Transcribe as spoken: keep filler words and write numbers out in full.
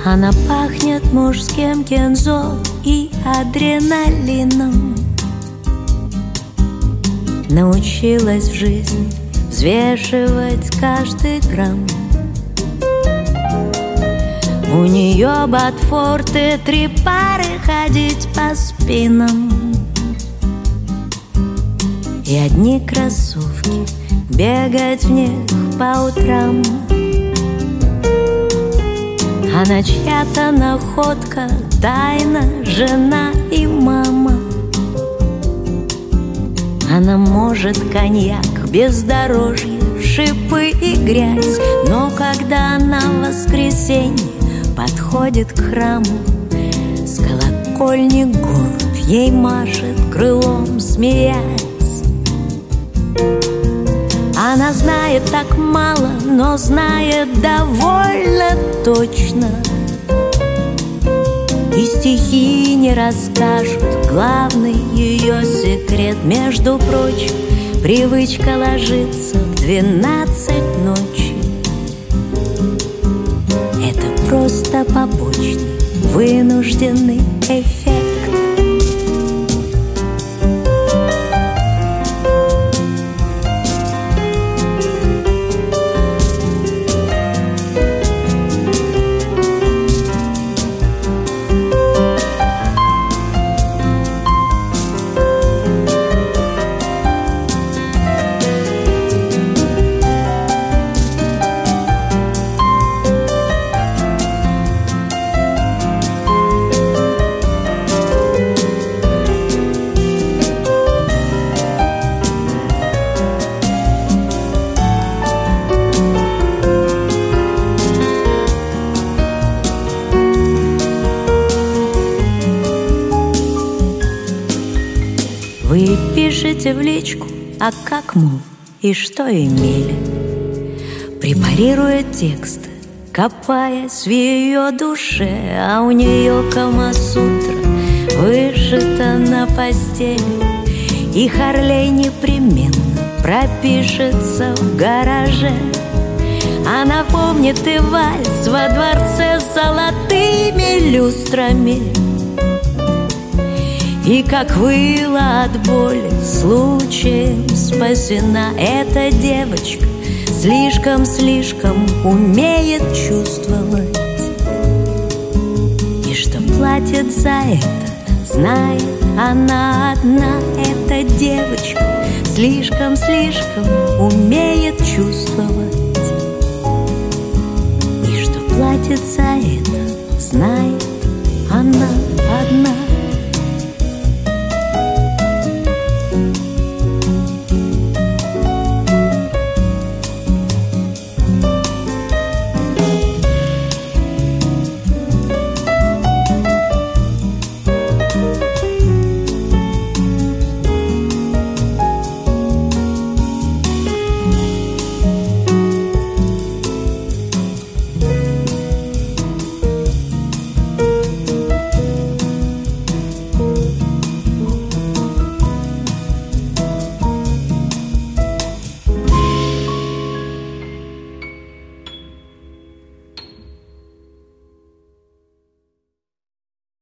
Она пахнет мужским кензо и адреналином. Научилась в жизни взвешивать каждый грамм. У нее ботфорты, три пары, ходить по спинам. И одни кроссовки, бегать в них по утрам. Она чья-то находка, тайна, жена и мама. Она может коньяк, бездорожье, шипы и грязь. Но когда она в воскресенье подходит к храму, с колокольни голубь ей машет крылом, смеясь. Она знает так мало, но знает довольно точно. И стихи не расскажут главный ее секрет. Между прочим, привычка ложиться в двенадцать ночи — это просто побочный, вынужденный эффект. Вы пишете в личку, а как, мол, и что имели, препарируя тексты, копаясь в ее душе. А у нее Камасутра вышита на постели, и Харлей непременно пропишется в гараже. Она помнит и вальс во дворце с золотыми люстрами, и как выла от боли, случаем спасена. Эта девочка слишком-слишком умеет чувствовать, и что платит за это, знает она одна. Эта девочка слишком-слишком умеет чувствовать, и что платит за это, знает она одна.